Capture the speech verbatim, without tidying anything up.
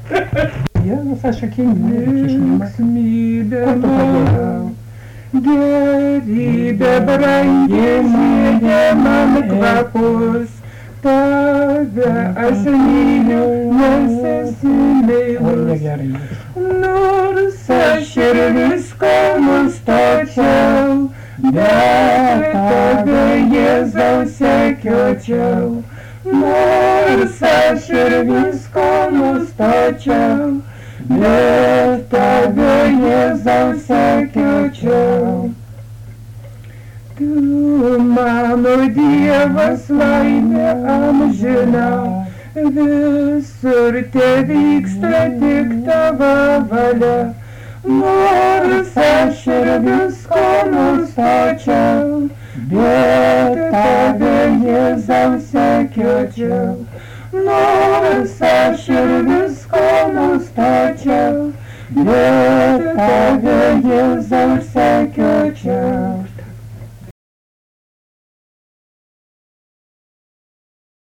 Vienas aš akinį, Linksmybė gerybė brangi žydė man kvapus, tave aš myliu, nes esi meilus. Nors aš ir visko nustačiau, bet tave Jėzau sekiočiau. Nors aš ir visko nustačiau, bet tave Jėzau sekiočiau. Tu mano Dievas laimė amžina, visur te vyksta tik tavo valia. Nors aš ir visko nustačiau, bet tave Jėzau sekiočiau. Nors aš ir visko nustačiau, bet tave Jėzau sekiočiau.